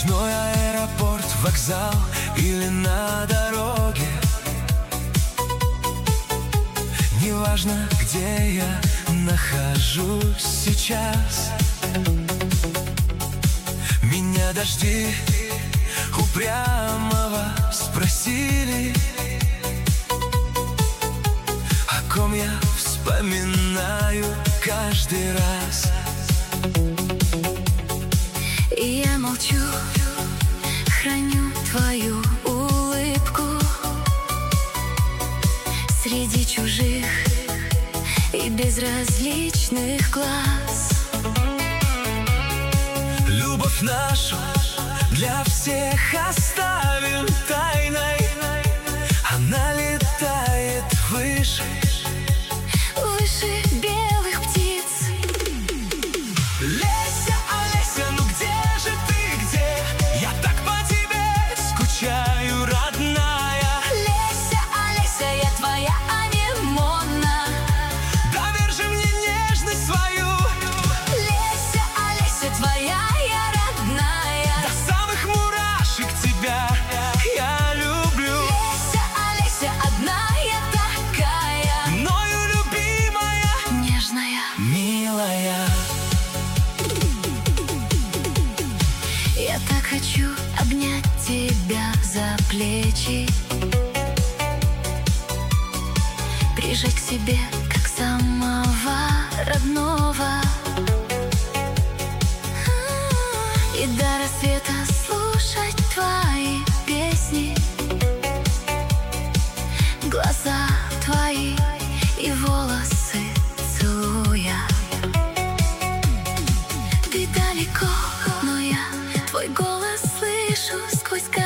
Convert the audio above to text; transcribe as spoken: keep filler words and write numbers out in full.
Ночной аэропорт, вокзал или на дороге. Неважно, где я нахожусь сейчас, меня дожди упрямого спросили, о ком я вспоминаю каждый раз. И я молчу, храню твою улыбку среди чужих и безразличных глаз. Любовь нашу для всех оставим тайной. Она летает выше, выше белых птиц. Леся, Олеся, ну где же ты, где? Я так по тебе скучаю, родная. Леся, Олеся, я твоя анемона. Доверь же мне нежность свою. Леся, Олеся, твоя я родная. До самых мурашек тебя я люблю. Леся, Олеся, одна я такая, Мною любимая, нежная, милая. я так хочу обнять тебя за плечи, прижать к себе, как самого родного, и до рассвета слушать твои песни, глаза твои и волосы целуя. Ты далеко, но я твой голос слышу сквозь